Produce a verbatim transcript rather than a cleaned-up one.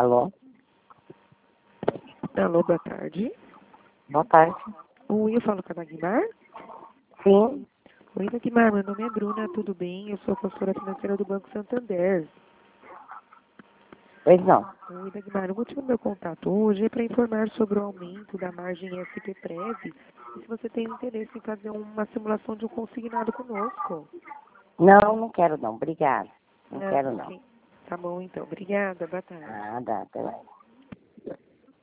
Alô? Alô, boa tarde. Boa tarde. Oi, eu falo com a Dagmar? Sim, Oi, Dagmar, meu nome é Bruna, tudo bem? Eu sou consultora financeira do Banco Santander. pois não. Oi, Dagmar, o motivo do meu contato hoje é para informar sobre o aumento da margem S P Prev e se você tem interesse em fazer uma simulação de um consignado conosco. Não, não quero não. Obrigada. Não Ah, quero não. ok. Tá bom, então. Obrigada, boa tarde. Nada, até mais.